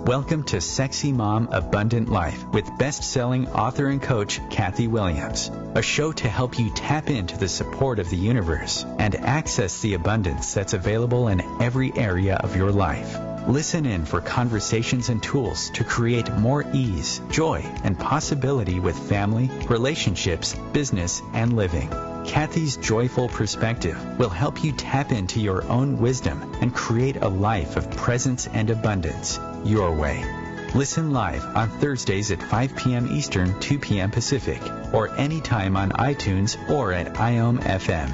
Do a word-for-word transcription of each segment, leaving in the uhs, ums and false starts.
Welcome to Sexy Mom Abundant Life with best-selling author and coach Kathy Williams, a show to help you tap into the support of the universe and access the abundance that's available in every area of your life. Listen in for conversations and tools to create more ease, joy, and possibility with family, relationships, business, and living. Kathy's joyful perspective will help you tap into your own wisdom and create a life of presence and abundance your way. Listen live on Thursdays at five p.m. Eastern, two p.m. Pacific, or anytime on iTunes or at IOM F M.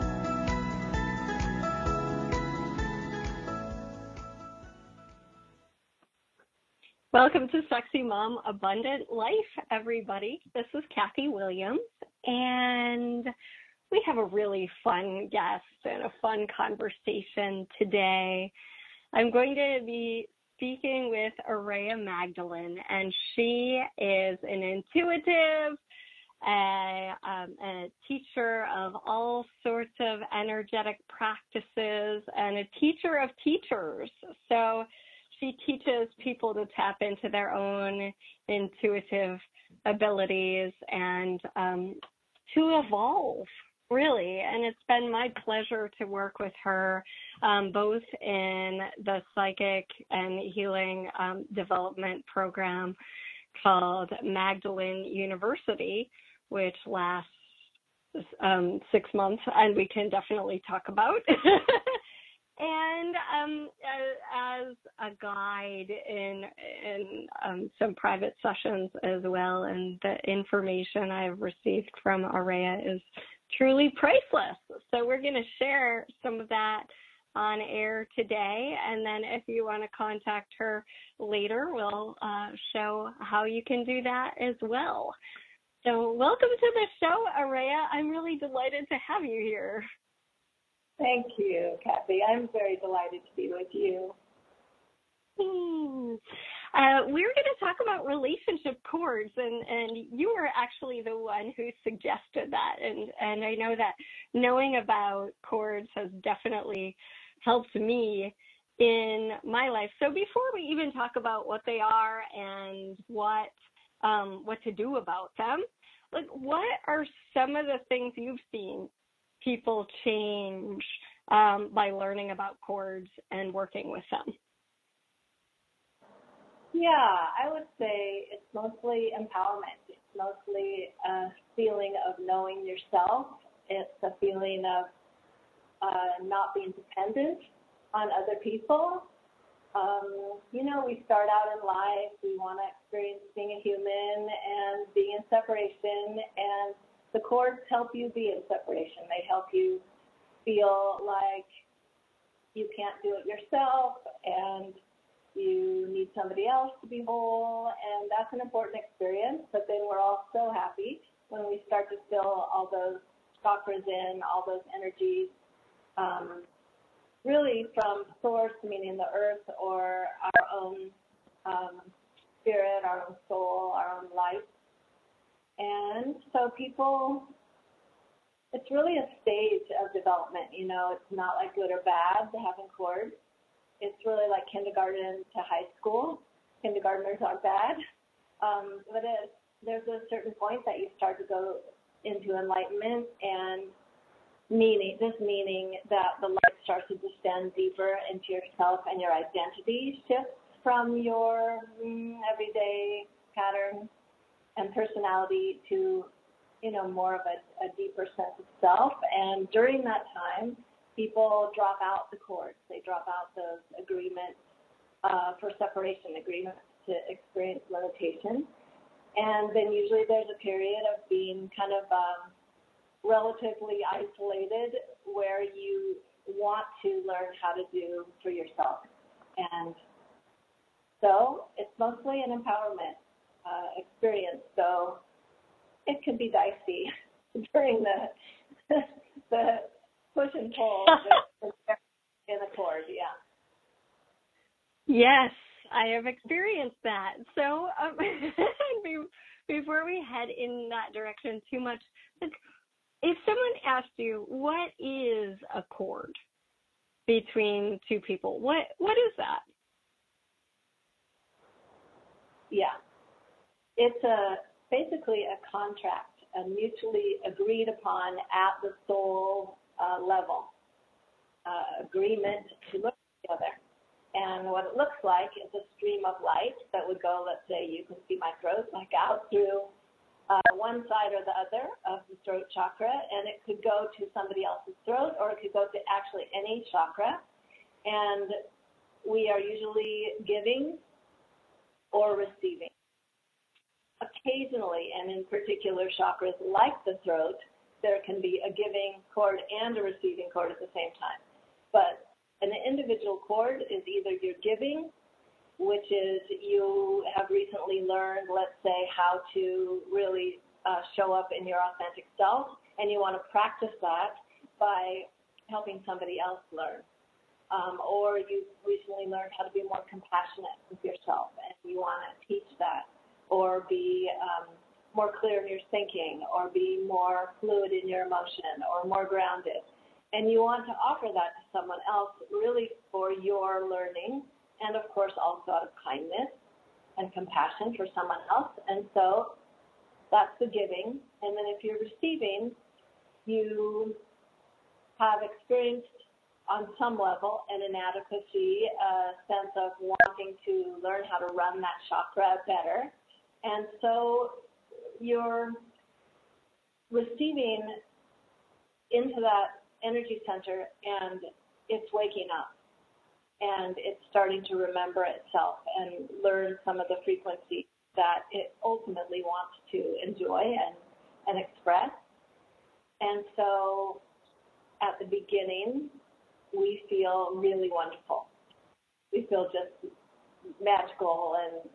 Welcome to Sexy Mom Abundant Life, everybody. This is Kathy Williams, and we have a really fun guest and a fun conversation today. I'm going to be speaking with Aurea Magdalene, and she is an intuitive, a, um, a teacher of all sorts of energetic practices, and a teacher of teachers. So she teaches people to tap into their own intuitive abilities and um, to evolve, really. And it's been my pleasure to work with her um, both in the psychic and healing um, development program called Magdalene University, which lasts um, six months, and we can definitely talk about. And um, as a guide in in um, some private sessions as well, and the information I've received from Aurea is truly priceless. So we're going to share some of that on air today, and then if you want to contact her later, we'll uh, show how you can do that as well. So welcome to the show, Aurea. I'm really delighted to have you here. Thank you, Kathy. I'm very delighted to be with you. Hmm. Uh, we're going to talk about relationship cords, and, and you were actually the one who suggested that, and, and I know that knowing about cords has definitely helped me in my life. So before we even talk about what they are and what um, what to do about them, like what are some of the things you've seen people change um, by learning about cords and working with them? Yeah, I would say it's mostly empowerment. It's mostly a feeling of knowing yourself. It's a feeling of uh, not being dependent on other people. Um, you know, we start out in life, we want to experience being a human and being in separation, and the cords help you be in separation. They help you feel like you can't do it yourself and you need somebody else to be whole, and that's an important experience. But then we're all so happy when we start to feel all those chakras in, all those energies, um, really from source, meaning the earth, or our own um, spirit, our own soul, our own life. And so people, it's really a stage of development, you know. It's not like good or bad to having cords. It's really like kindergarten to high school. Kindergartners are bad. Um, but it, there's a certain point that you start to go into enlightenment and meaning, this meaning that the light starts to descend deeper into yourself, and your identity shifts from your mm, everyday patterns and personality to, you know, more of a, a deeper sense of self. And during that time, people drop out the cords. They drop out those agreements uh, for separation, agreements to experience limitation. And then usually there's a period of being kind of um, relatively isolated where you want to learn how to do for yourself. And so it's mostly an empowerment uh, experience. So it can be dicey during the the push and pull in the cord, yeah. Yes, I have experienced that. So um, before we head in that direction too much, if someone asked you, what is a cord between two people, what what is that? It's a basically a contract, a mutually agreed upon at the soul uh, level uh, agreement to look together. And what it looks like is a stream of light that would go, let's say you can see my throat, like out through uh, one side or the other of the throat chakra, and it could go to somebody else's throat, or it could go to actually any chakra. And we are usually giving or receiving. Occasionally, and in particular chakras like the throat, there can be a giving cord and a receiving cord at the same time. But an individual cord is either you're giving, which is you have recently learned, let's say, how to really uh, show up in your authentic self, and you want to practice that by helping somebody else learn. Um, or you've recently learned how to be more compassionate with yourself, and you want to teach that, or be um, more clear in your thinking, or be more fluid in your emotion, or more grounded. And you want to offer that to someone else really for your learning, and of course also out of kindness and compassion for someone else. And so that's the giving. And then if you're receiving, you have experienced on some level an inadequacy, a sense of wanting to learn how to run that chakra better. And so you're receiving into that energy center, and it's waking up, and it's starting to remember itself and learn some of the frequencies that it ultimately wants to enjoy and, and express. And so at the beginning, we feel really wonderful. We feel just magical and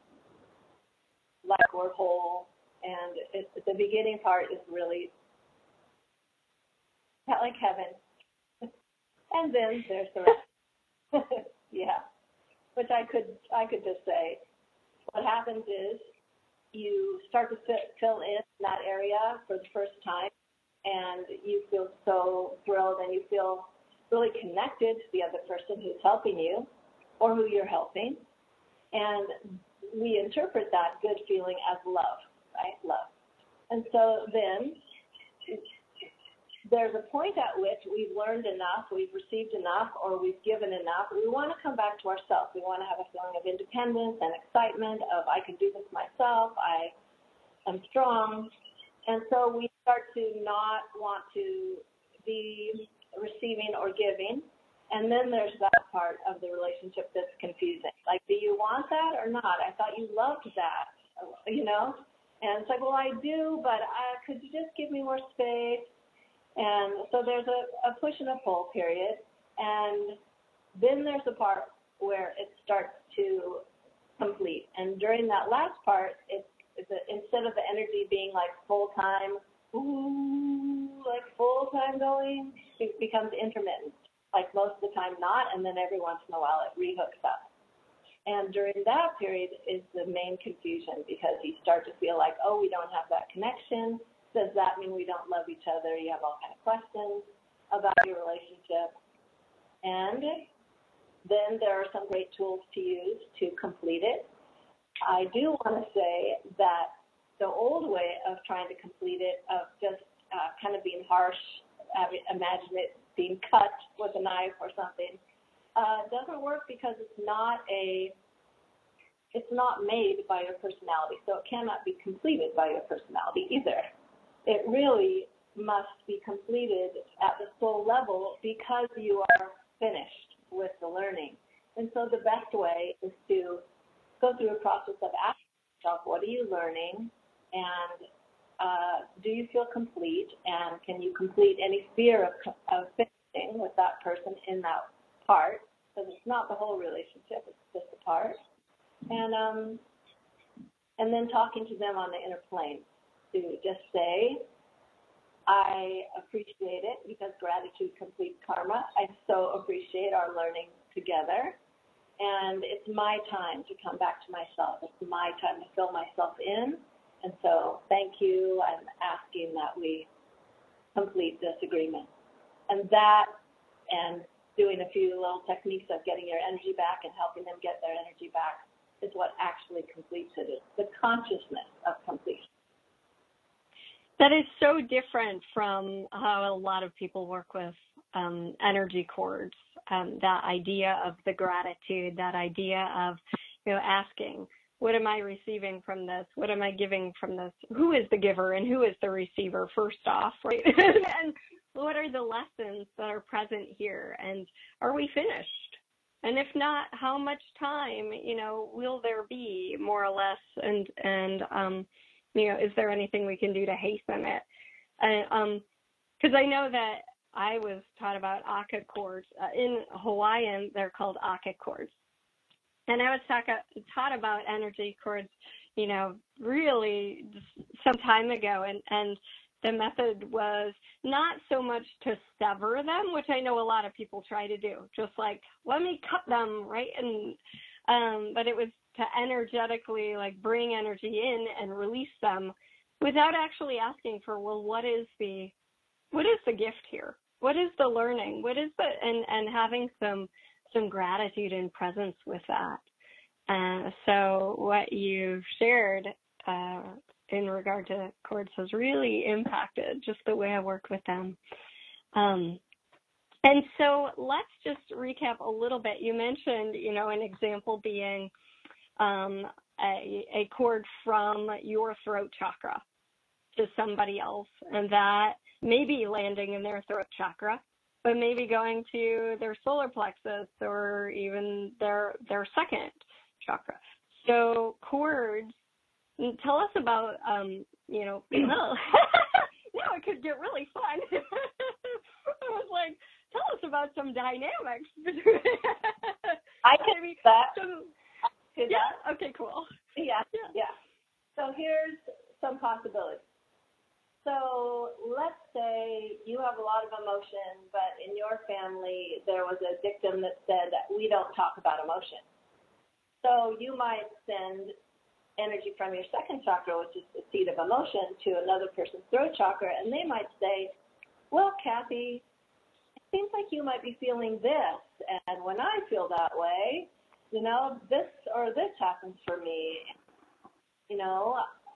like we're whole. And it, the beginning part is really like heaven. And then there's the rest. Yeah. Which I could I could just say, what happens is you start to fit, fill in that area for the first time, and you feel so thrilled, and you feel really connected to the other person who's helping you or who you're helping. And we interpret that good feeling as love, right? Love. And so then there's a point at which we've learned enough, we've received enough, or we've given enough. We want to come back to ourselves. We want to have a feeling of independence and excitement of I can do this myself, I am strong. And so we start to not want to be receiving or giving. And then there's that part of the relationship that's confusing. Like, do you want that or not? I thought you loved that, you know? And it's like, well, I do, but I, could you just give me more space? And so there's a, a push and a pull period. And then there's a part where it starts to complete. And during that last part, it's, it's a, instead of the energy being like full-time, ooh, like full-time going, it becomes intermittent. Like most of the time not, and then every once in a while it rehooks up. And during that period is the main confusion, because you start to feel like, oh, we don't have that connection. Does that mean we don't love each other? You have all kinds of questions about your relationship. And then there are some great tools to use to complete it. I do want to say that the old way of trying to complete it, of just uh, kind of being harsh, imagine it being cut with a knife or something, uh, doesn't work, because it's not a, it's not made by your personality, so it cannot be completed by your personality either. It really must be completed at the soul level, because you are finished with the learning. And so the best way is to go through a process of asking yourself, what are you learning, and Uh, do you feel complete, and can you complete any fear of, of finishing with that person in that part? Because it's not the whole relationship, it's just a part. And um, and then talking to them on the inner plane to just say, I appreciate it, because gratitude completes karma. I so appreciate our learning together. And it's my time to come back to myself. It's my time to fill myself in. And so thank you. I'm asking that we complete this agreement. And that, and doing a few little techniques of getting your energy back and helping them get their energy back, is what actually completes it. It's the consciousness of completion. That is so different from how a lot of people work with um, energy cords. Um, that idea of the gratitude, that idea of, you know, asking, what am I receiving from this? What am I giving from this? Who is the giver and who is the receiver, first off, right? And what are the lessons that are present here? And are we finished? And if not, how much time, you know, will there be, more or less? And, and um, you know, is there anything we can do to hasten it? And, um, because I know that I was taught about Aka cords. Uh, in Hawaiian, they're called Aka cords. And I was talk, taught about energy cords, you know, really some time ago. And, and the method was not so much to sever them, which I know a lot of people try to do, just like, let me cut them, right? And um, but it was to energetically, like, bring energy in and release them without actually asking for, well, what is the what is the gift here? What is the learning? What is the and, and having some some gratitude and presence with that. Uh, so what you've shared uh, in regard to cords has really impacted just the way I work with them. Um, and so let's just recap a little bit. You mentioned, you know, an example being um, a, a cord from your throat chakra to somebody else, and that may be landing in their throat chakra, but maybe going to their solar plexus or even their their second chakra. So cords, tell us about, um, you know, now it could get really fun. I was like, tell us about some dynamics. I can read that. Some, yeah, that? Okay, cool. Yeah, yeah, yeah. So here's some possibilities. So let's say you have a lot of emotion, but in your family there was a dictum that said that we don't talk about emotion. So you might send energy from your second chakra, which is the seat of emotion, to another person's throat chakra, and they might say, well, Kathy, it seems like you might be feeling this, and when I feel that way, you know, this or this happens for me. You know,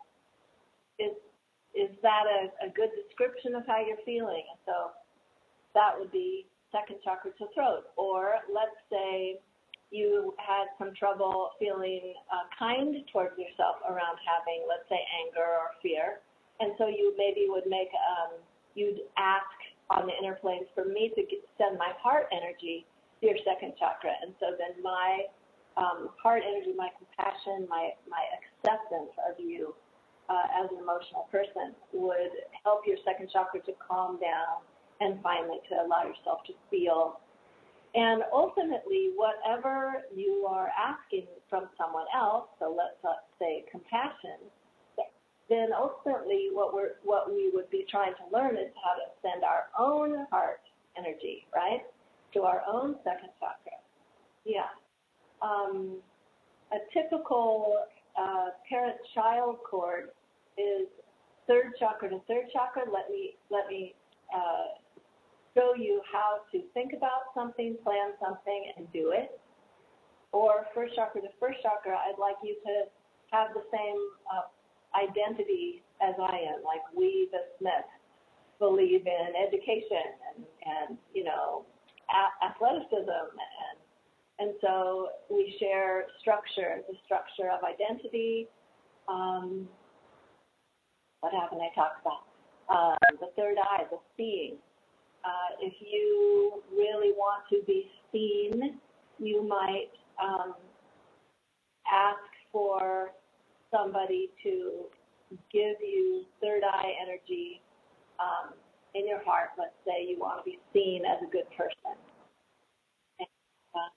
is is that a, a good description of how you're feeling? And so that would be second chakra to throat. Or let's say you had some trouble feeling uh, kind towards yourself around having, let's say, anger or fear. And so you maybe would make, um, you'd ask on the inner planes for me to get, send my heart energy to your second chakra. And so then my um, heart energy, my compassion, my, my acceptance of you uh, as an emotional person would help your second chakra to calm down and finally to allow yourself to feel. And ultimately, whatever you are asking from someone else, so let's uh, say compassion, then ultimately what we're what we would be trying to learn is how to send our own heart energy, right, to our own second chakra. Yeah. Um, a typical uh, parent-child cord is third chakra to third chakra. Let me let me. Uh, show you how to think about something, plan something, and do it. Or first chakra to first chakra, I'd like you to have the same uh, identity as I am. Like we, the Smiths, believe in education and, and you know, a- athleticism. And, and so we share structure, the structure of identity. Um, what haven't I talked about? Uh, the third eye, the seeing. Uh, if you really want to be seen, you might um, ask for somebody to give you third eye energy um, in your heart. Let's say you want to be seen as a good person. And, uh,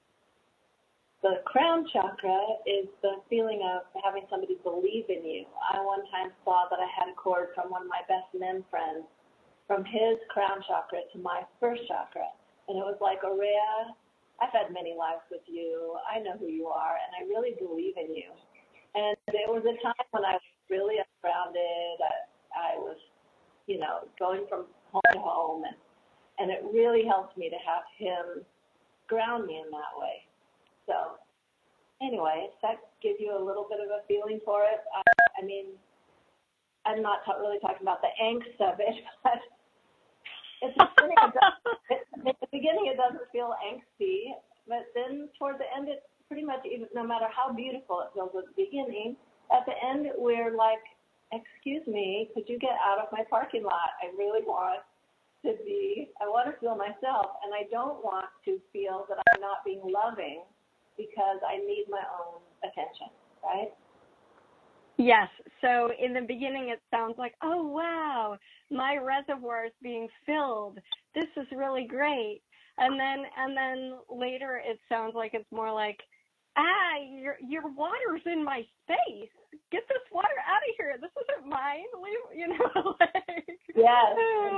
the crown chakra is the feeling of having somebody believe in you. I one time saw that I had a cord from one of my best men friends from his crown chakra to my first chakra. And it was like, Aurea, I've had many lives with you. I know who you are, and I really believe in you. And it was a time when I was really ungrounded. I, I was, you know, going from home to home, and, and it really helped me to have him ground me in that way. So anyway, sex gives you a little bit of a feeling for it. I, I mean, I'm not ta- really talking about the angst of it, but at the beginning, it doesn't, at the beginning it doesn't feel angsty, but then toward the end, it's pretty much, even no matter how beautiful it feels at the beginning, at the end, we're like, excuse me, could you get out of my parking lot? I really want to be, I want to feel myself, and I don't want to feel that I'm not being loving because I need my own attention, right? Yes. So in the beginning, it sounds like, oh, wow, my reservoir is being filled. This is really great. And then, and then later, it sounds like it's more like, ah, your your water's in my space. Get this water out of here. This isn't mine. Leave, you know. Like, yes.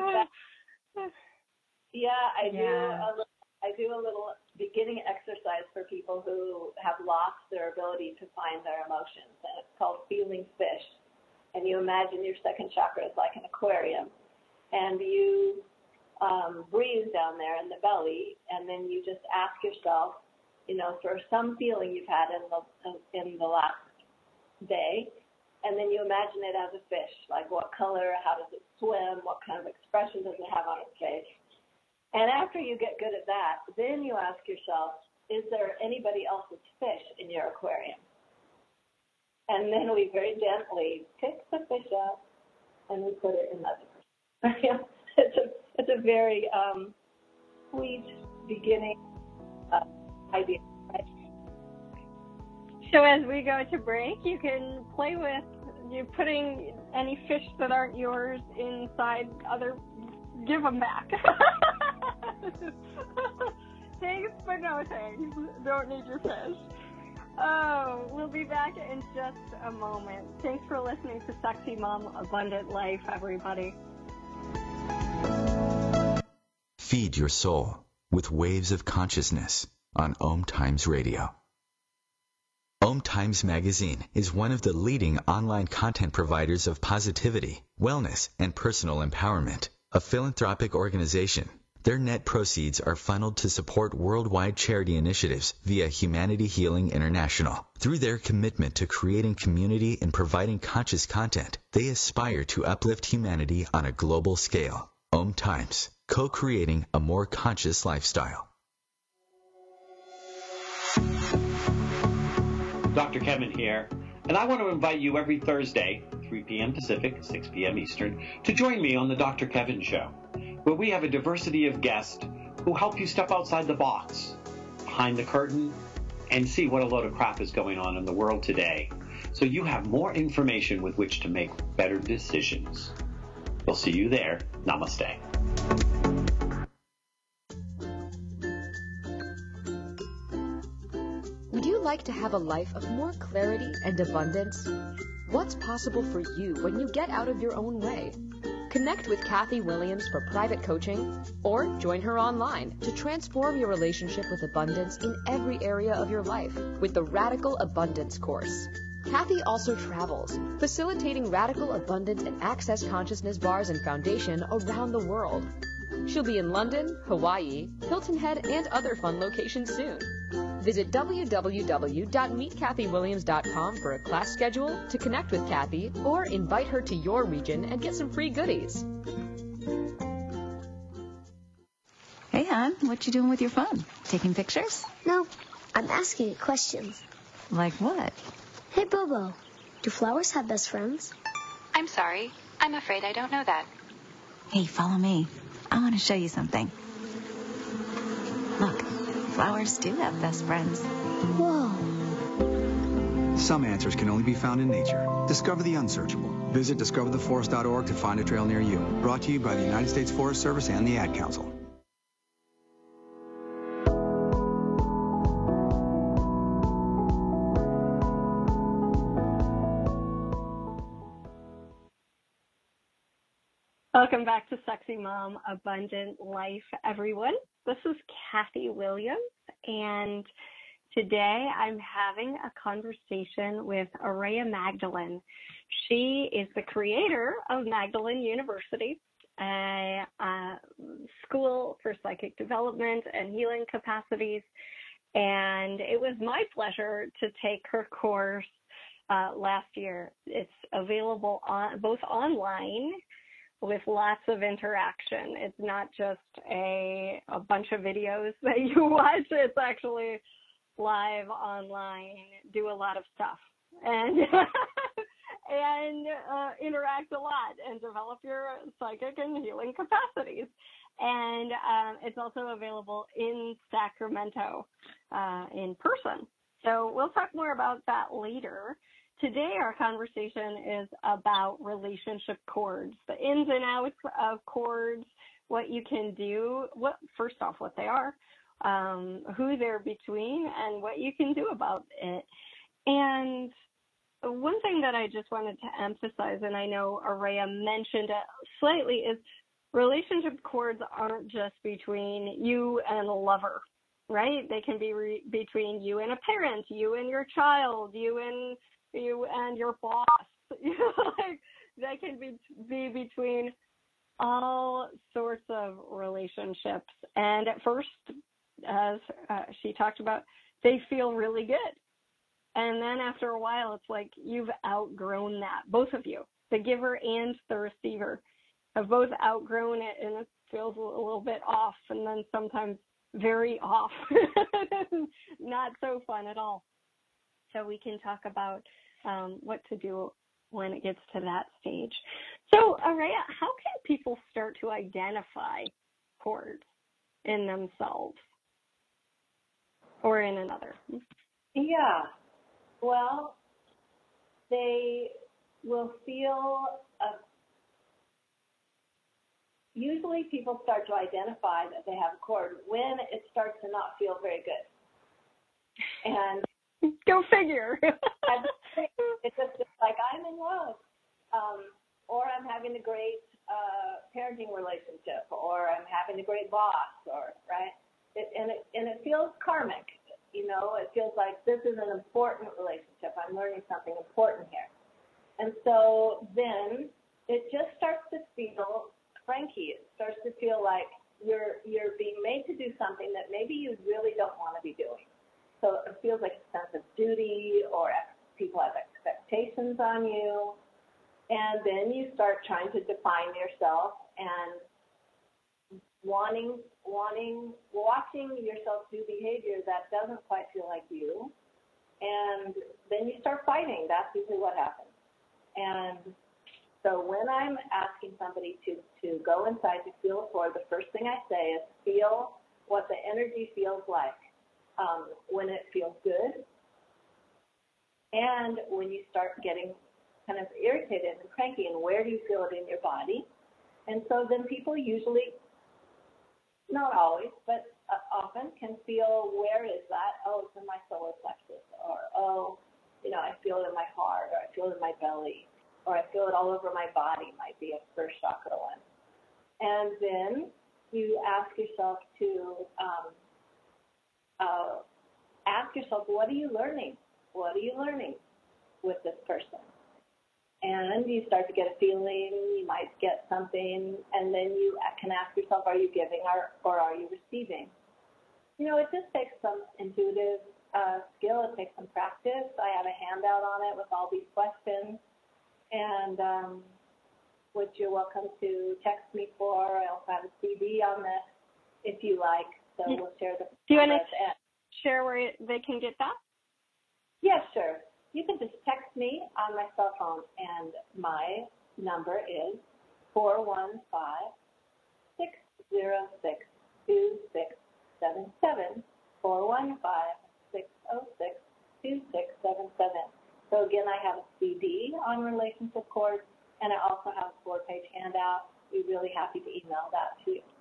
Yeah, I do. Yeah. A little, I do a little beginning exercise for people who have lost their ability to find their emotions, and it's called feeling fish. And you imagine your second chakra is like an aquarium, and you um, breathe down there in the belly, and then you just ask yourself, you know, for some feeling you've had in the in the last day, and then you imagine it as a fish, like what color, how does it swim, what kind of expression does it have on its face. And after you get good at that, then you ask yourself, is there anybody else's fish in your aquarium? And then we very gently pick the fish up and we put it in the other person. it's a it's a very um, sweet beginning uh, idea. Right? So as we go to break, you can play with you putting any fish that aren't yours inside other. Give them back. Thanks, but no thanks. Don't need your fish. Oh, we'll be back in just a moment. Thanks for listening to Sexy Mom Abundant Life, everybody. Feed your soul with Waves of Consciousness on Om Times Radio. Om Times Magazine is one of the leading online content providers of positivity, wellness, and personal empowerment. A philanthropic organization, their net proceeds are funneled to support worldwide charity initiatives via Humanity Healing International. Through their commitment to creating community and providing conscious content, they aspire to uplift humanity on a global scale. Om Times, co-creating a more conscious lifestyle. Doctor Kevin here, and I want to invite you every Thursday, three p.m. Pacific, six p.m. Eastern, to join me on the Doctor Kevin Show, where we have a diversity of guests who help you step outside the box, behind the curtain, and see what a load of crap is going on in the world today, so you have more information with which to make better decisions. We'll see you there. Namaste. Would you like to have a life of more clarity and abundance? What's possible for you when you get out of your own way? Connect with Kathy Williams for private coaching or join her online to transform your relationship with abundance in every area of your life with the Radical Abundance course. Kathy also travels, facilitating radical abundance and access consciousness bars and foundation around the world. She'll be in London, Hawaii, Hilton Head, and other fun locations soon. Visit w w w dot meet kathy williams dot com for a class schedule, to connect with Kathy, or invite her to your region and get some free goodies. Hey, hon, what you doing with your phone? Taking pictures? No, I'm asking it questions. Like what? Hey, Bobo, do flowers have best friends? I'm sorry. I'm afraid I don't know that. Hey, follow me. I want to show you something. Look, flowers do have best friends. Whoa. Some answers can only be found in nature. Discover the unsearchable. Visit discover the forest dot org to find a trail near you. Brought to you by the United States Forest Service and the Ad Council. Welcome back to Sexy Mom Abundant Life, everyone. This is Kathy Williams, and today I'm having a conversation with Araya Magdalene. She is the creator of Magdalene University, a, a school for psychic development and healing capacities, And it was my pleasure to take her course uh, last year. It's available on both online with lots of interaction. It's not just a, a bunch of videos that you watch. It's actually live online, do a lot of stuff, and and uh, interact a lot and develop your psychic and healing capacities. And um, it's also available in Sacramento uh, in person. So we'll talk more about that later. Today our conversation is about relationship cords, the ins and outs of cords, what you can do, what first off, what they are, um, who they're between, and what you can do about it. And one thing that I just wanted to emphasize, and I know Araya mentioned it slightly, is relationship cords aren't just between you and a lover, right? They can be re- between you and a parent, you and your child, you and you and your boss. You know, like, they can be be between all sorts of relationships. And at first, as uh, she talked about, they feel really good. And then after a while, it's like you've outgrown that, both of you, the giver and the receiver, have both outgrown it, and it feels a little bit off, and then sometimes very off, not so fun at all. So we can talk about um, what to do when it gets to that stage. So, Araya, how can people start to identify cords in themselves or in another? Yeah, well, they will feel a Usually people start to identify that they have a cord when it starts to not feel very good. And go figure. It's just it's like I'm in love, um, or I'm having a great uh, parenting relationship, or I'm having a great boss, or right. It, and it and it feels karmic. You know, it feels like this is an important relationship. I'm learning something important here. And so then it just starts to feel cranky. It starts to feel like you're you're being made to do something that maybe you really don't want to be doing. So it feels like a sense of duty, or people have expectations on you. And then you start trying to define yourself and wanting, wanting, watching yourself do behavior that doesn't quite feel like you. And then you start fighting. That's usually what happens. And so when I'm asking somebody to, to go inside to feel a cord, the first thing I say is feel what the energy feels like um, when it feels good, and when you start getting kind of irritated and cranky, and where do you feel it in your body? And so then people usually, not always, but uh, often can feel, where is that? Oh, it's in my solar plexus, or oh, you know, I feel it in my heart, or I feel it in my belly, or I feel it all over my body, might be a first chakra one. And then you ask yourself to um, uh, ask yourself, what are you learning? What are you learning with this person? And you start to get a feeling, you might get something, and then you can ask yourself, are you giving or, or are you receiving? You know, it just takes some intuitive uh, skill. It takes some practice. I have a handout on it with all these questions. And um, which you're welcome to text me for. I also have a C D on this if you like. So we'll share the. Do you want to share where they can get that? Yes, yeah, sure. You can just text me on my cell phone, and my number is four one five, six zero six, two six seven seven, four one five, six zero six, two six seven seven. So again, I have a C D on relationship cords, and I also have a four-page handout. We're really happy to email that to you.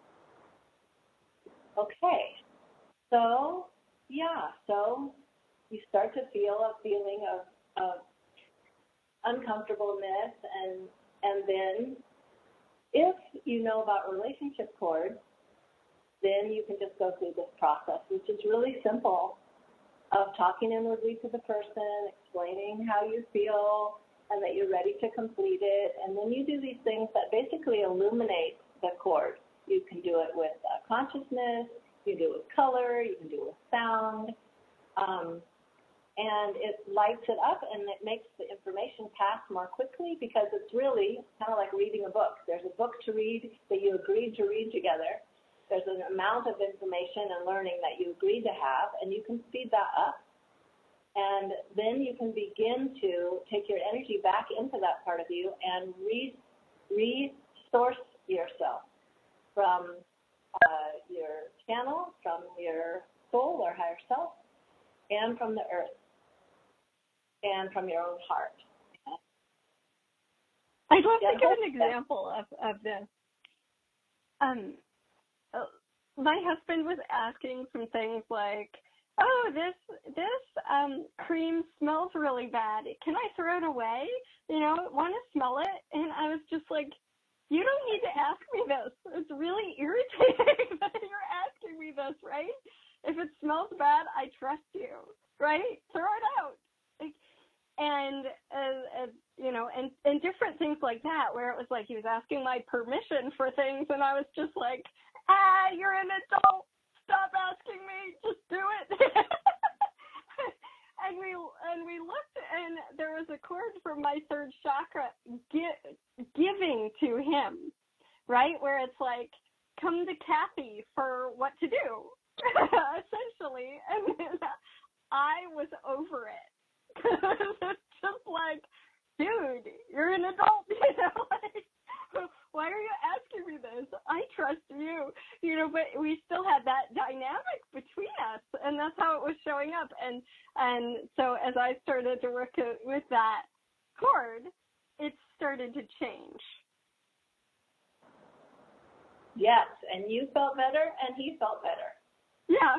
Okay, so yeah, so you start to feel a feeling of, of uncomfortableness, and and then if you know about relationship cords, then you can just go through this process, which is really simple, of talking inwardly to the person, explaining how you feel, and that you're ready to complete it. And then you do these things that basically illuminate the cord. You can do it with uh, consciousness, you can do it with color, you can do it with sound, Um, and it lights it up and it makes the information pass more quickly because it's really kind of like reading a book. There's a book to read that you agreed to read together. There's an amount of information and learning that you agreed to have, and you can speed that up. And then you can begin to take your energy back into that part of you and re- resource yourself from uh, your channel, from your soul or higher self, and from the earth, and from your own heart. I'd love to give an example of, of this. Um, my husband was asking some things like, oh, this this um, cream smells really bad. Can I throw it away? You know, want to smell it? And I was just like, you don't need to ask me this. It's really irritating that you're asking me this, right? If it smells bad, I trust you, right? Throw it out. Like, and, uh, uh, you know, and, and different things like that, where it was like he was asking my permission for things, and I was just like, ah, you're an adult. Stop asking me. Just do it. and we and we looked, and there was a cord from my third chakra gi- giving to him, right? Where it's like, come to Kathy for what to do, essentially. And then I was over it. It's just like, dude, you're an adult, you know, like, why are you asking me this? I trust you, you know, but we still had that dynamic between us, and that's how it was showing up. And and so as I started to work with that cord, it started to change. Yes, and you felt better, and he felt better. Yeah.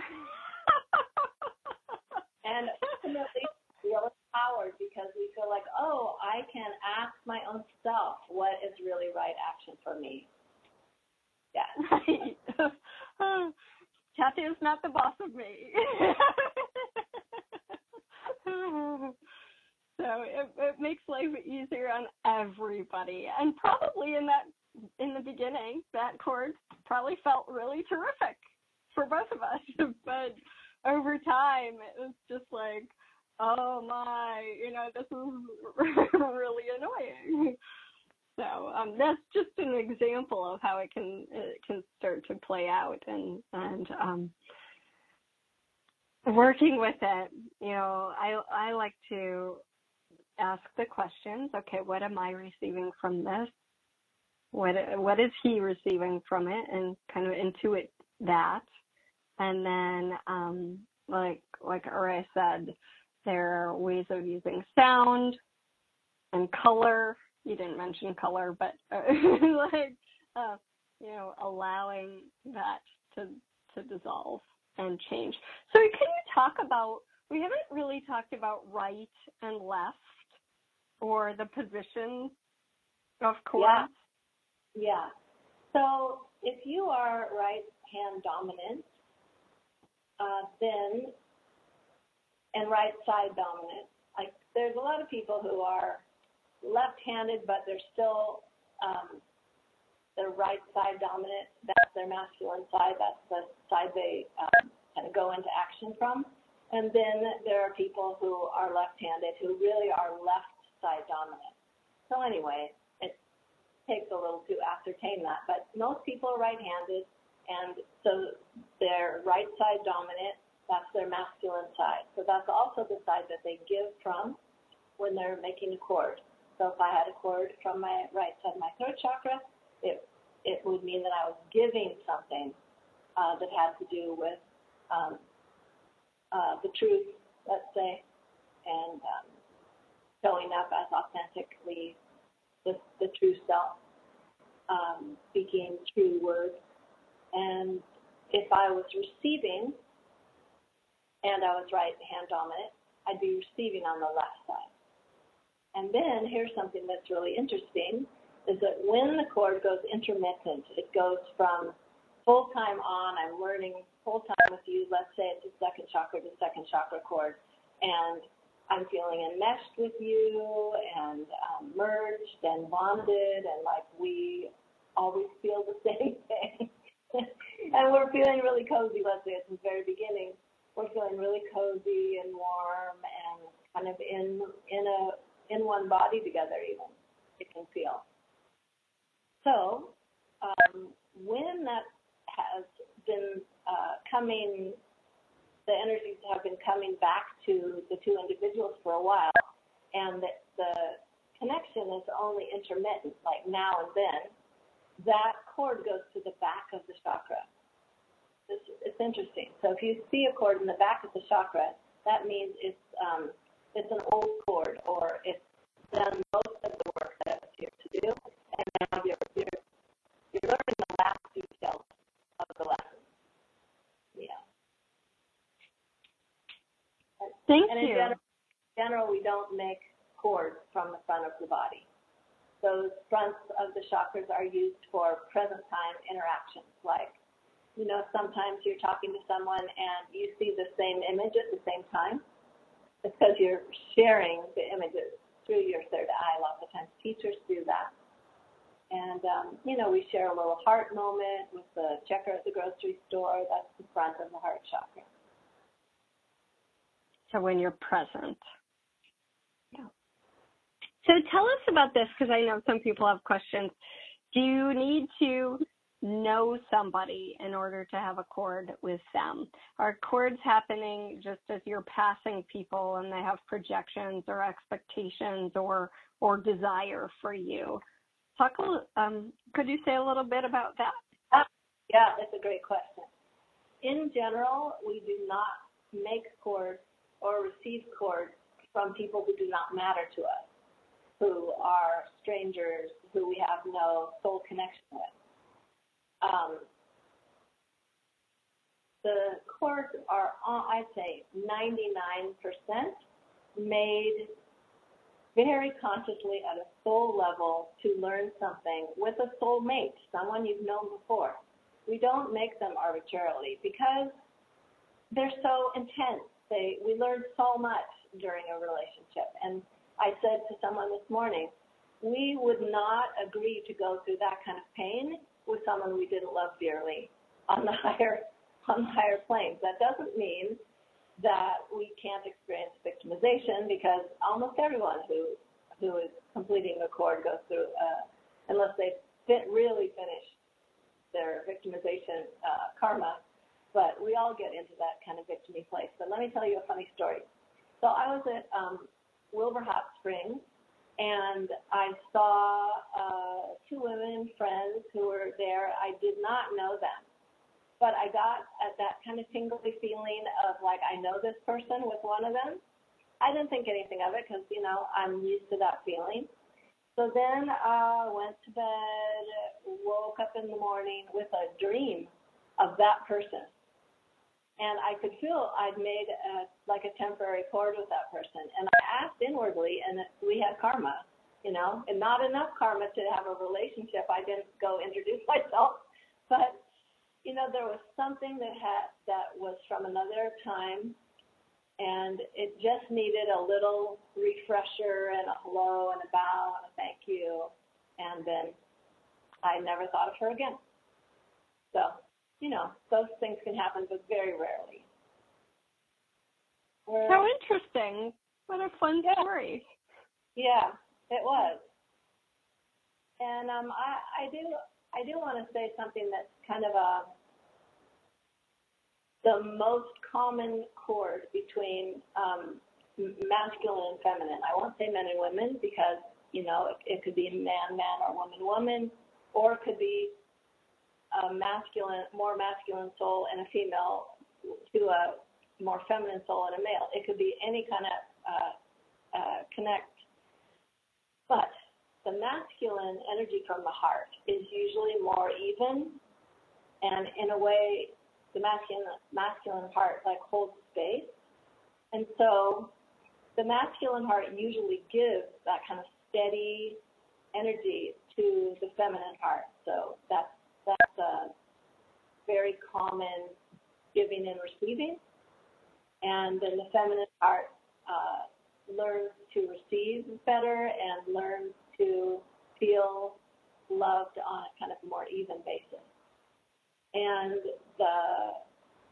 And ultimately, we are empowered because we feel like, oh, I can ask my own self what is really right action for me. Yeah. Right. Kathy is not the boss of me. So it, it makes life easier on everybody. And probably in that, in the beginning, that cord probably felt really terrific for both of us. But over time, it was just like, oh my, you know, this is really annoying. So um, that's just an example of how it can it can start to play out, and and um, working with it. You know, I I like to ask the questions. Okay, what am I receiving from this? What what is he receiving from it? And kind of intuit that, and then um, like like Uri said, there are ways of using sound and color. You didn't mention color, but uh, like, uh, you know, allowing that to to dissolve and change. So can you talk about, we haven't really talked about right and left or the positions of chords. Yeah. Yeah. So if you are right hand dominant, uh, then, and right side dominant, like there's a lot of people who are left-handed, but they're still um, their right side dominant. That's their masculine side. That's the side they um, kind of go into action from. And then there are people who are left-handed who really are left side dominant. So anyway, it takes a little to ascertain that. But most people are right-handed, and so they're right side dominant. That's their masculine side. So that's also the side that they give from when they're making a chord. So if I had a cord from my right side, my throat chakra, it it would mean that I was giving something uh, that had to do with um, uh, the truth, let's say, and um, showing up as authentically the, the true self, um, speaking true words. And if I was receiving, and I was right hand dominant, I'd be receiving on the left side. And then here's something that's really interesting, is that when the cord goes intermittent, it goes from full time on, I'm learning full time with you, let's say it's a second chakra to second chakra cord, and I'm feeling enmeshed with you and um, merged and bonded, and like we always feel the same thing. And we're feeling really cozy, let's say at the very beginning. we're feeling really cozy and warm and kind of in in a in one body together even, it can feel. So um, when that has been uh, coming, the energies have been coming back to the two individuals for a while, and the, the connection is only intermittent, like now and then, that cord goes to the back of the chakra. It's, it's interesting. So if you see a cord in the back of the chakra, that means it's um, it's an old cord, or it's done most of the work that it was here to do, and now you're, you're, you're learning the last details of the lesson. Yeah. Thank and you. In general, in general, we don't make cords from the front of the body. Those fronts of the chakras are used for present time interactions. Like, you know, sometimes you're talking to someone and you see the same image at the same time. It's because you're sharing the images through your third eye. Lots of times teachers do that. And, um, you know, we share a little heart moment with the checker at the grocery store. That's the front of the heart chakra. So when you're present. Yeah. So tell us about this, because I know some people have questions. Do you need to know somebody in order to have a cord with them? Are cords happening just as you're passing people and they have projections or expectations or or desire for you? Talk a little, um, could you say a little bit about that? Uh, yeah, that's a great question. In general, we do not make cords or receive cords from people who do not matter to us, who are strangers, who we have no soul connection with. Um, the cords are, I'd say, ninety-nine percent made very consciously at a soul level to learn something with a soul mate, someone you've known before. We don't make them arbitrarily because they're so intense. They, we learn so much during a relationship. And I said to someone this morning, we would not agree to go through that kind of pain with someone we didn't love dearly on the higher on the higher planes. That doesn't mean that we can't experience victimization, because almost everyone who who is completing a cord goes through, uh, unless they fit, really finish their victimization uh, karma. But we all get into that kind of victim-y place. But let me tell you a funny story. So I was at um, Wilbur Hot Springs, and I saw uh, two women friends who were there. I did not know them, but I got at that kind of tingly feeling of like, I know this person with one of them. I didn't think anything of it because, you know, I'm used to that feeling. So then I uh, went to bed, woke up in the morning with a dream of that person. And I could feel I'd made a, like a temporary cord with that person. And I asked inwardly, and we had karma, you know, and not enough karma to have a relationship. I didn't go introduce myself. But, you know, there was something that had that was from another time, and it just needed a little refresher and a hello and a bow and a thank you. And then I never thought of her again. So, you know, those things can happen, but very rarely. We're, How interesting. What a fun yeah. story. Yeah, it was. And um, I, I do I do want to say something that's kind of a, the most common cord between um, masculine and feminine. I won't say men and women because, you know, it, it could be man, man, or woman, woman, or it could be a masculine, more masculine soul and a female to a more feminine soul and a male. It could be any kind of uh, uh, connect. But the masculine energy from the heart is usually more even, and in a way, the masculine masculine heart like holds space. And so the masculine heart usually gives that kind of steady energy to the feminine heart. So that's That's a very common giving and receiving. And then the feminine heart uh, learns to receive better and learns to feel loved on a kind of more even basis. And the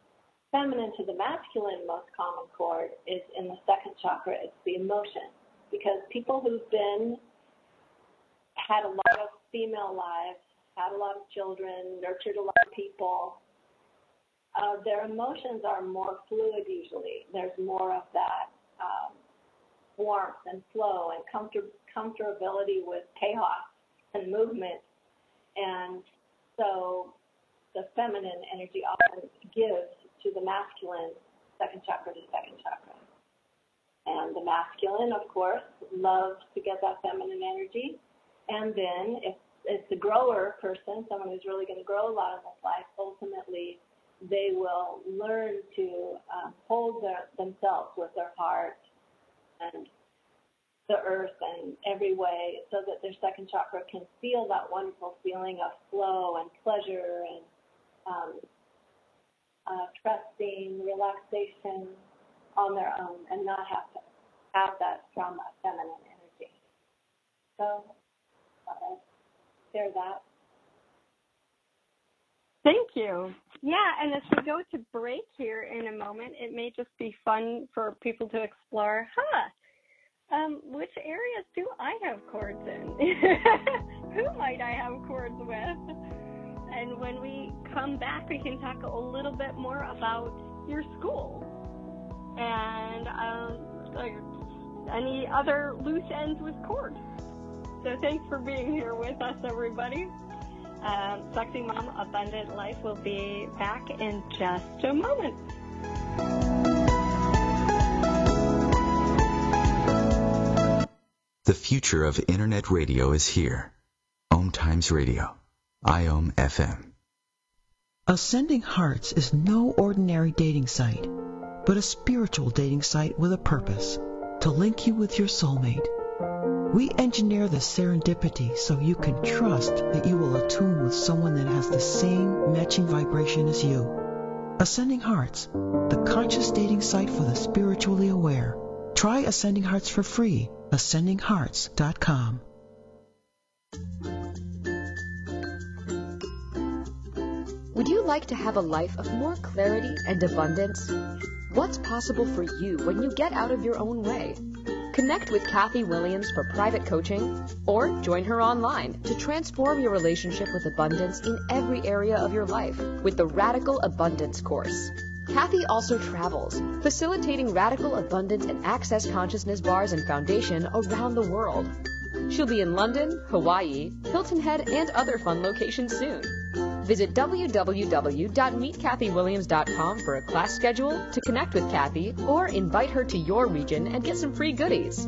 feminine to the masculine most common chord is in the second chakra. It's the emotion, because people who've been, had a lot of female lives, had a lot of children, nurtured a lot of people, uh, their emotions are more fluid usually. There's more of that um, warmth and flow and comfort- comfortability with chaos and movement. And so the feminine energy often gives to the masculine second chakra to second chakra. And the masculine, of course, loves to get that feminine energy. And then if it's a grower person, someone who's really going to grow a lot in this life, ultimately they will learn to um, hold their, themselves with their heart and the earth and every way, so that their second chakra can feel that wonderful feeling of flow and pleasure and um, uh, trusting, relaxation on their own, and not have to have that from a feminine energy. So, uh, share that. Thank you. Yeah, and as we go to break here in a moment, it may just be fun for people to explore, huh, um, which areas do I have chords in? Who might I have chords with? And when we come back, we can talk a little bit more about your school and um, like any other loose ends with chords. So thanks for being here with us, everybody. Um, Sexy Mom Abundant Life will be back in just a moment. The future of Internet radio is here. Om Times Radio, I O M F M. Ascending Hearts is no ordinary dating site, but a spiritual dating site with a purpose, to link you with your soulmate. We engineer the serendipity so you can trust that you will attune with someone that has the same matching vibration as you. Ascending Hearts, the conscious dating site for the spiritually aware. Try Ascending Hearts for free, ascending hearts dot com. Would you like to have a life of more clarity and abundance? What's possible for you when you get out of your own way? Connect with Kathy Williams for private coaching, or join her online to transform your relationship with abundance in every area of your life with the Radical Abundance course. Kathy also travels, facilitating radical abundance and access consciousness bars and foundation around the world. She'll be in London, Hawaii, Hilton Head, and other fun locations soon. Visit w w w dot meet kathy williams dot com for a class schedule, to connect with Kathy, or invite her to your region and get some free goodies.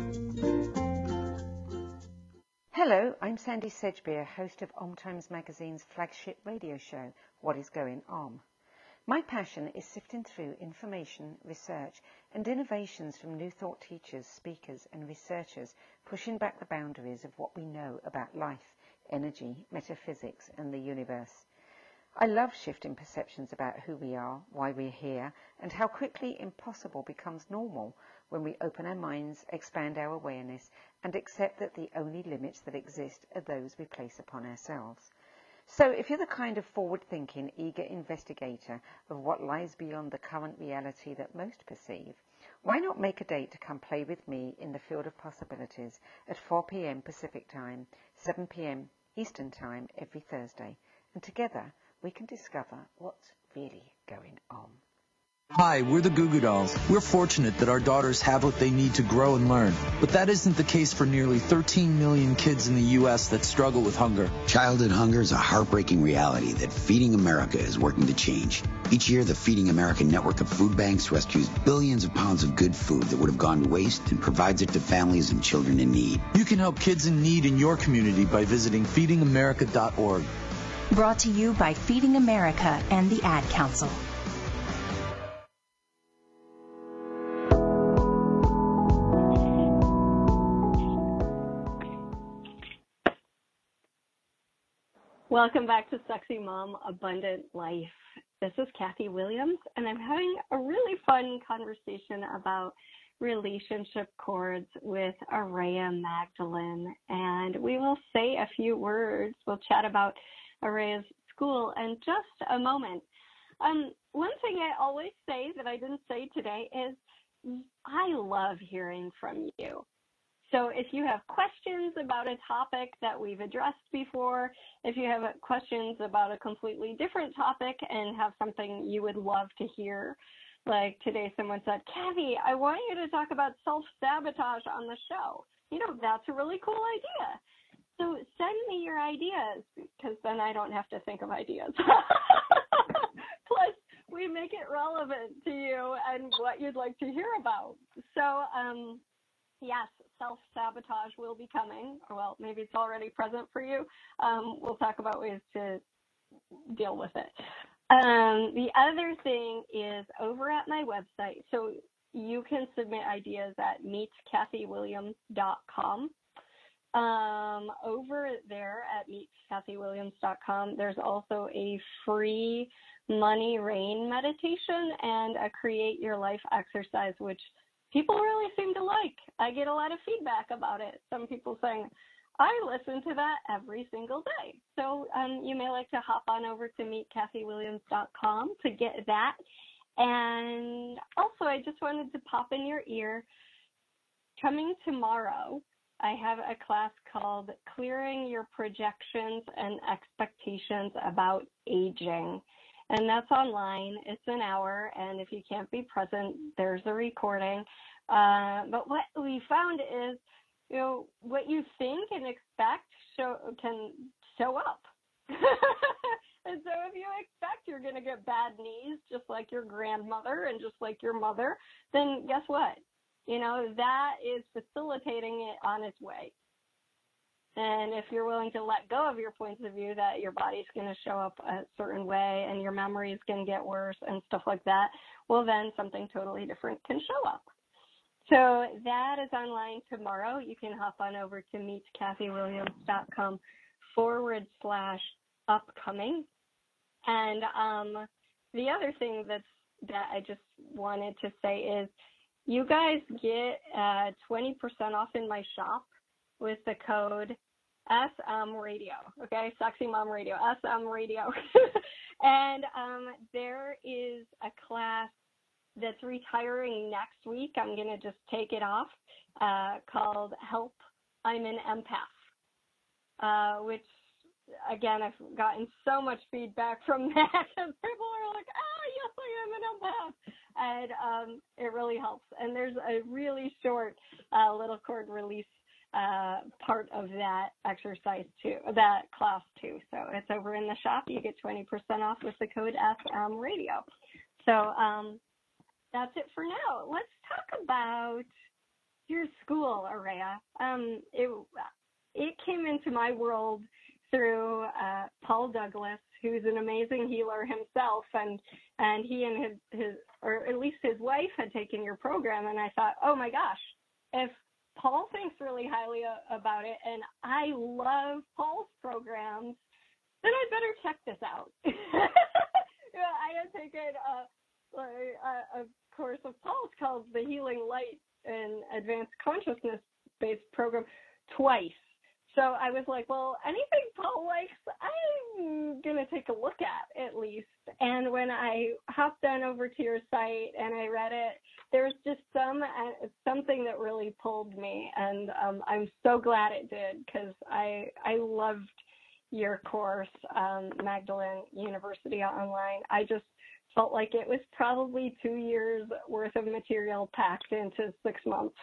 Hello, I'm Sandy Sedgbeer, host of Om Times Magazine's flagship radio show, What is Going Om. My passion is sifting through information, research, and innovations from new thought teachers, speakers, and researchers pushing back the boundaries of what we know about life, energy, metaphysics, and the universe. I love shifting perceptions about who we are, why we're here, and how quickly impossible becomes normal when we open our minds, expand our awareness, and accept that the only limits that exist are those we place upon ourselves. So if you're the kind of forward-thinking, eager investigator of what lies beyond the current reality that most perceive, why not make a date to come play with me in the field of possibilities at four p.m. Pacific Time, seven p.m. Eastern Time every Thursday, and together we can discover what's really going on. Hi, we're the Goo Goo Dolls. We're fortunate that our daughters have what they need to grow and learn. But that isn't the case for nearly thirteen million kids in the U S that struggle with hunger. Childhood hunger is a heartbreaking reality that Feeding America is working to change. Each year, the Feeding America network of food banks rescues billions of pounds of good food that would have gone to waste and provides it to families and children in need. You can help kids in need in your community by visiting feeding america dot org. Brought to you by Feeding America and the Ad Council. Welcome back to Sexy Mom Abundant Life. This is Kathy Williams, and I'm having a really fun conversation about relationship chords with Araya Magdalene. And we will say a few words. We'll chat about Araya's school in just a moment. Um, one thing I always say that I didn't say today is I love hearing from you. So if you have questions about a topic that we've addressed before, if you have questions about a completely different topic and have something you would love to hear, like today someone said, Kathy, I want you to talk about self-sabotage on the show. You know, that's a really cool idea. So send me your ideas, because then I don't have to think of ideas. Plus, we make it relevant to you and what you'd like to hear about. So, um, yes, self-sabotage will be coming. Or, well, maybe it's already present for you. Um, we'll talk about ways to deal with it. Um, the other thing is over at my website. So you can submit ideas at meet kathy williams dot com. Um, over there at meet kathy williams dot com, there's also a free money rain meditation and a create your life exercise, which people really seem to like. I get a lot of feedback about it. Some people saying, I listen to that every single day. So um, you may like to hop on over to meet kathy williams dot com to get that. And also, I just wanted to pop in your ear, coming tomorrow, I have a class called Clearing Your Projections and Expectations About Aging. And that's online. It's an hour, and if you can't be present, there's a recording. Uh, but what we found is, you know, what you think and expect show, can show up. And so if you expect you're going to get bad knees, just like your grandmother and just like your mother, then guess what? You know, that is facilitating it on its way. And if you're willing to let go of your points of view that your body's going to show up a certain way and your memory is going to get worse and stuff like that, well, then something totally different can show up. So that is online tomorrow. You can hop on over to meet kathy williams dot com forward slash upcoming. And um, the other thing that's, that I just wanted to say is you guys get uh, twenty percent off in my shop with the code S M Radio, okay? Sexy Mom Radio, S M Radio. And um, there is a class that's retiring next week. I'm going to just take it off, uh, called Help, I'm an Empath, uh, which, again, I've gotten so much feedback from that. And people are like, oh, yes, I am an empath. And um, it really helps. And there's a really short uh, little cord release uh, part of that exercise too, that class too. So it's over in the shop. You get twenty percent off with the code S M Radio. So um, that's it for now. Let's talk about your school, Araya. Um, it, it came into my world through uh, Paul Douglas, who's an amazing healer himself, and and he and his, his, or at least his wife, had taken your program, and I thought, oh my gosh, if Paul thinks really highly about it, and I love Paul's programs, then I better check this out. You know, I had taken a, a, a course of Paul's called the Healing Light and Advanced Consciousness-based program twice. So I was like, well, anything Paul likes, I'm going to take a look at, at least. And when I hopped on over to your site and I read it, there was just some uh, something that really pulled me. And um, I'm so glad it did, because I, I loved your course, um, Magdalene University Online. I just felt like it was probably two years worth of material packed into six months.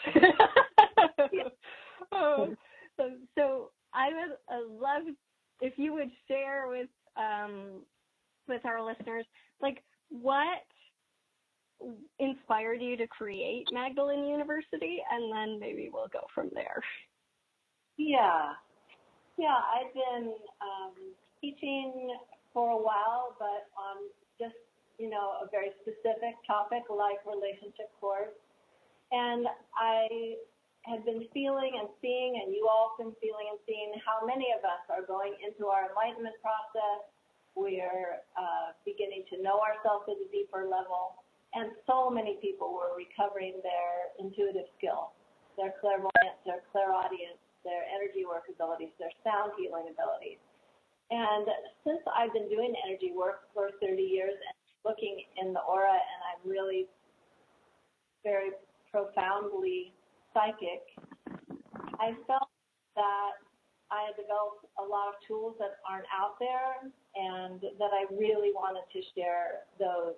um, So, so I would uh, love if you would share with um, with our listeners, like, what inspired you to create Magdalene University, and then maybe we'll go from there. Yeah, yeah, I've been um, teaching for a while, but on just, you know, a very specific topic like relationship course, and I have been feeling and seeing, and you all have been feeling and seeing, how many of us are going into our enlightenment process. We're uh, beginning to know ourselves at a deeper level, and so many people were recovering their intuitive skills, their clairvoyance, their clairaudience, their energy work abilities, their sound healing abilities. And since I've been doing energy work for thirty years, and looking in the aura, and I'm really very profoundly psychic, I felt that I had developed a lot of tools that aren't out there, and that I really wanted to share those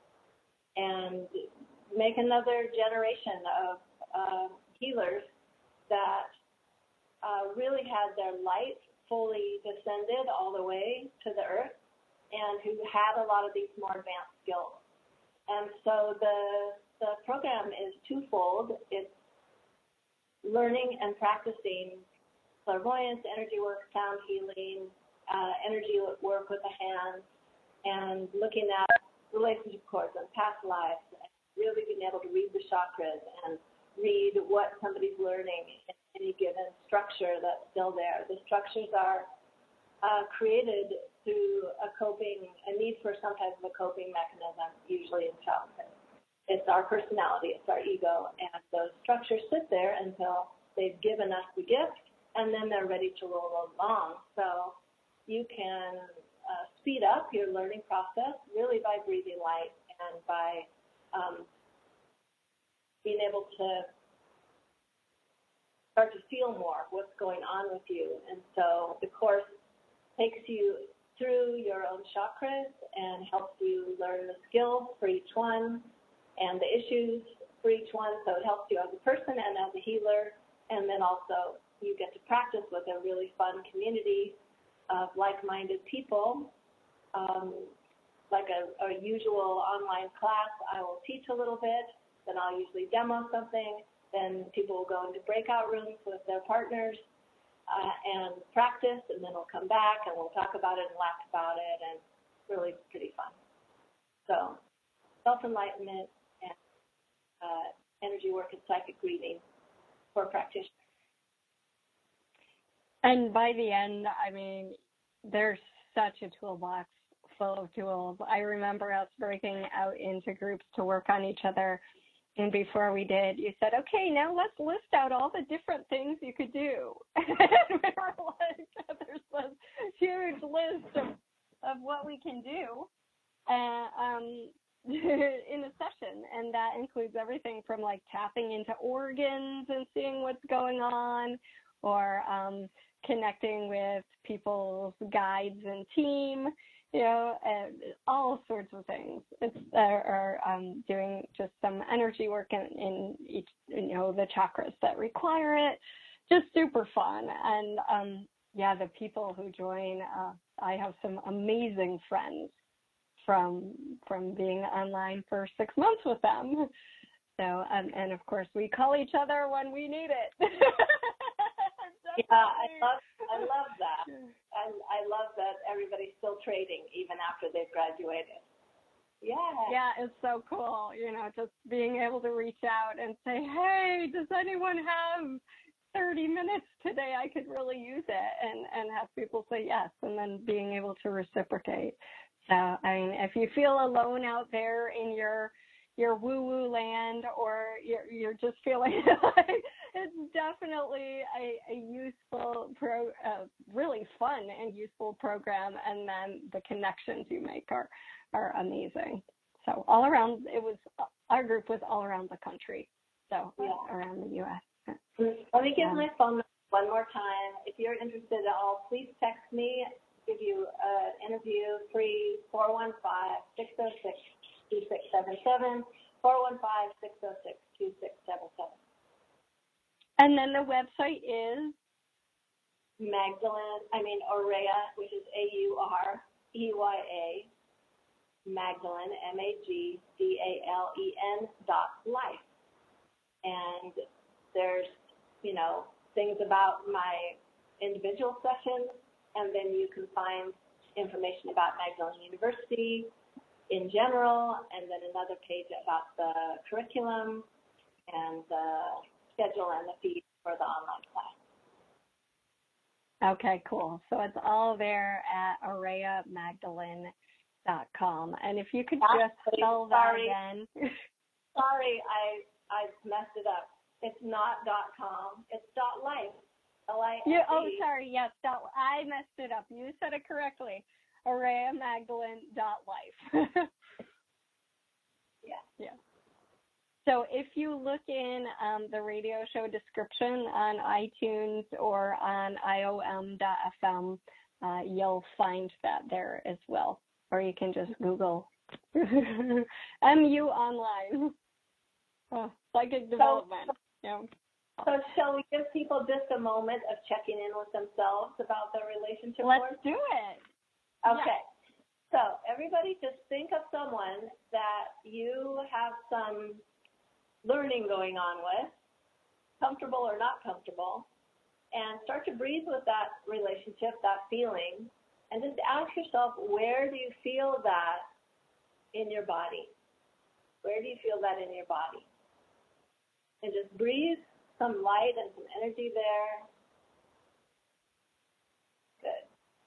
and make another generation of uh, healers that uh, really had their light fully descended all the way to the earth and who had a lot of these more advanced skills. And so the the program is twofold. It's learning and practicing clairvoyance, energy work, sound healing, uh, energy work with the hands, and looking at relationship cords and past lives, and really being able to read the chakras and read what somebody's learning in any given structure that's still there. The structures are uh, created through a coping, a need for some type of a coping mechanism, usually in childhood. It's our personality, it's our ego, and those structures sit there until they've given us the gift, and then they're ready to roll along. So you can uh, speed up your learning process really by breathing light and by um, being able to start to feel more what's going on with you. And so the course takes you through your own chakras and helps you learn the skills for each one and the issues for each one. So it helps you as a person and as a healer. And then also you get to practice with a really fun community of like-minded people. Um, like a, a usual online class, I will teach a little bit, then I'll usually demo something, then people will go into breakout rooms with their partners uh, and practice, and then we'll come back and we'll talk about it and laugh about it, and really pretty fun. So self-enlightenment and uh, energy work and psychic reading for practitioners. And by the end, I mean, there's such a toolbox full of tools. I remember us breaking out into groups to work on each other. And before we did, you said, okay, now let's list out all the different things you could do. And we were like, there's this huge list of, of what we can do uh, um, in a session. And that includes everything from like tapping into organs and seeing what's going on, or um, connecting with people's guides and team, you know, and all sorts of things. It's uh, or um, doing just some energy work in, in each, you know, the chakras that require it. Just super fun. And um, yeah, the people who join, uh, I have some amazing friends from from being online for six months with them. So, um, and of course, we call each other when we need it. Yeah, I love I love that. I I love that everybody's still trading even after they've graduated. Yeah. Yeah, it's so cool. You know, just being able to reach out and say, hey, does anyone have thirty minutes today? I could really use it, and and have people say yes, and then being able to reciprocate. So, I mean, if you feel alone out there in your your woo-woo land, or you're, you're just feeling like it's definitely a, a useful, pro, uh, really fun and useful program, and then the connections you make are, are amazing. So all around, it was, our group was all around the country, so yeah. around the U S. Let me give um, my phone number one more time. If you're interested at all, please text me. Give you an uh, interview, free, four one five, six oh six, two six seven seven, four one five, six oh six, two six seven seven. And then the website is? Magdalene, I mean Aurea, which is A U R E Y A, Magdalene, M A G D A L E N dot life. And there's, you know, things about my individual sessions, and then you can find information about Magdalene University in general, and then another page about the curriculum and the schedule and the fees for the online class. Okay, cool. So it's all there at aurea magdalene dot com. And if you could just spell that again. Sorry, I I messed it up. It's not .com. It's .life. L I F E. Yeah, oh, sorry. Yes, dot, I messed it up. You said it correctly. aurea magdalene dot life. So if you look in um, the radio show description on iTunes or on I O M dot F M, uh, you'll find that there as well. Or you can just Google M U online. Oh, psychic development. So, yeah. So shall we give people just a moment of checking in with themselves about their relationship? Let's board? do it. Okay. Yeah. So everybody just think of someone that you have some learning going on with, comfortable or not comfortable, and start to breathe with that relationship, that feeling, and just ask yourself, where do you feel that in your body? Where do you feel that in your body? And just breathe some light and some energy there. Good.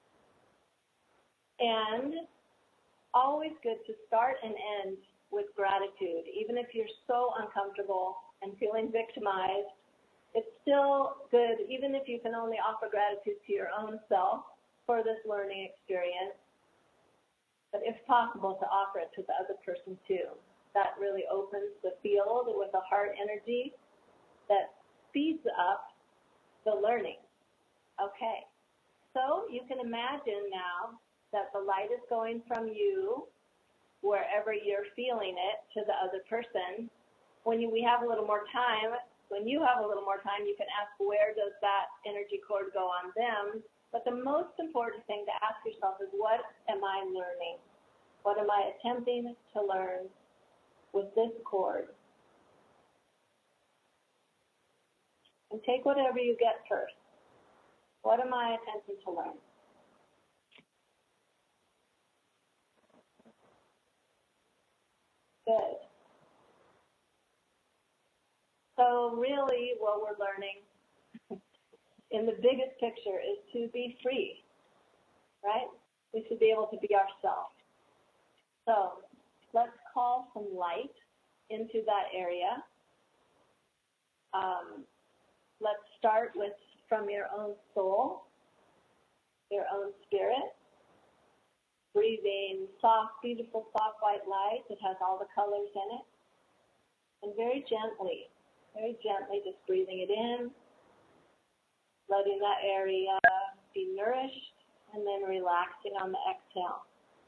And always good to start and end with gratitude. Even if you're so uncomfortable and feeling victimized, it's still good, even if you can only offer gratitude to your own self for this learning experience, but if possible, to offer it to the other person too. That really opens the field with a heart energy that speeds up the learning. Okay, so you can imagine now that the light is going from you, wherever you're feeling it, to the other person. When you, we have a little more time, when you have a little more time, you can ask, where does that energy cord go on them? But the most important thing to ask yourself is, what am I learning? What am I attempting to learn with this cord? And take whatever you get first. What am I attempting to learn? Good. So really what we're learning in the biggest picture is to be free, right? We should be able to be ourselves. So let's call some light into that area. Um, let's start with from your own soul, your own spirit. Breathing soft, beautiful, soft white light that has all the colors in it. And very gently, very gently just breathing it in, letting that area be nourished, and then relaxing on the exhale.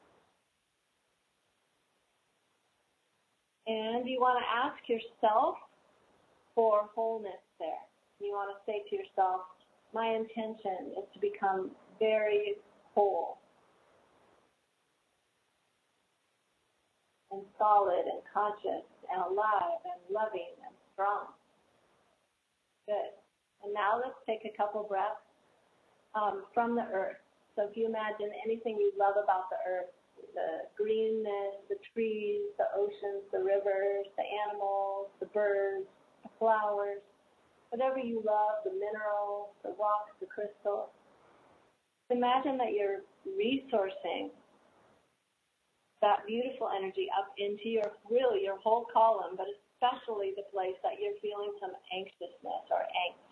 And you want to ask yourself for wholeness there. You want to say to yourself, my intention is to become very whole and solid and conscious and alive and loving and strong. Good. And now let's take a couple breaths um, from the earth. So if you imagine anything you love about the earth, the greenness, the trees, the oceans, the rivers, the animals, the birds, the flowers, whatever you love, the minerals, the rocks, the crystals. Imagine that you're resourcing that beautiful energy up into your, really your whole column, but especially the place that you're feeling some anxiousness or angst.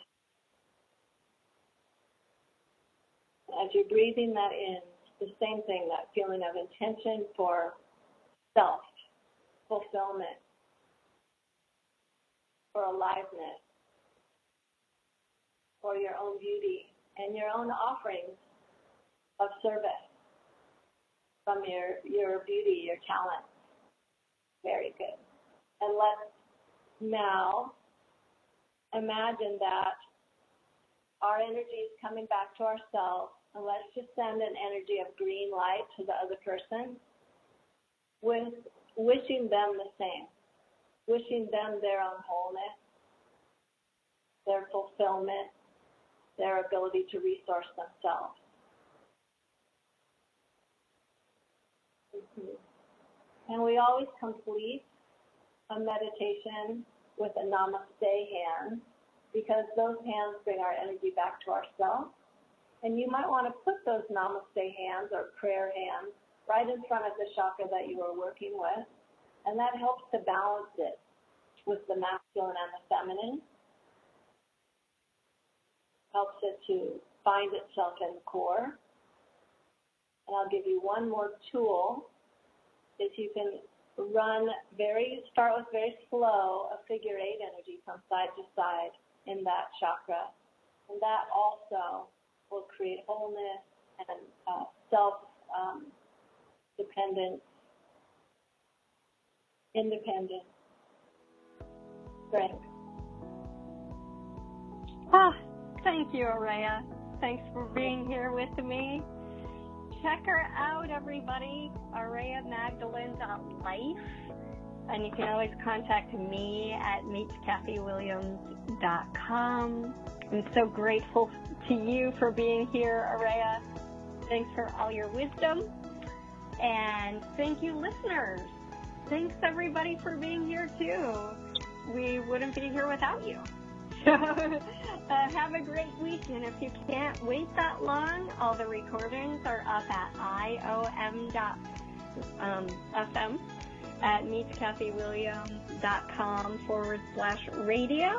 As you're breathing that in, the same thing, that feeling of intention for self-fulfillment, for aliveness, for your own beauty, and your own offerings of service from your, your beauty, your talent. Very good. And let's now imagine that our energy is coming back to ourselves, and let's just send an energy of green light to the other person with wishing them the same, wishing them their own wholeness, their fulfillment, their ability to resource themselves. Mm-hmm. And we always complete a meditation with a namaste hand, because those hands bring our energy back to ourselves. And you might want to put those namaste hands or prayer hands right in front of the chakra that you are working with, and that helps to balance it with the masculine and the feminine. Helps it to find itself in the core. And I'll give you one more tool, is you can run very, start with very slow, a figure eight energy from side to side in that chakra. And that also will create wholeness and uh, self-dependence, um, independence, strength. Ah, thank you, Araya. Thanks for being here with me. Check her out, everybody, araya magdalene dot life. And you can always contact me at meet kathy williams dot com. I'm so grateful to you for being here, Araya. Thanks for all your wisdom. And thank you, listeners. Thanks, everybody, for being here, too. We wouldn't be here without you. So uh, have a great week. And if you can't wait that long, all the recordings are up at I O M dot F M at meet kathy williams dot com forward slash radio.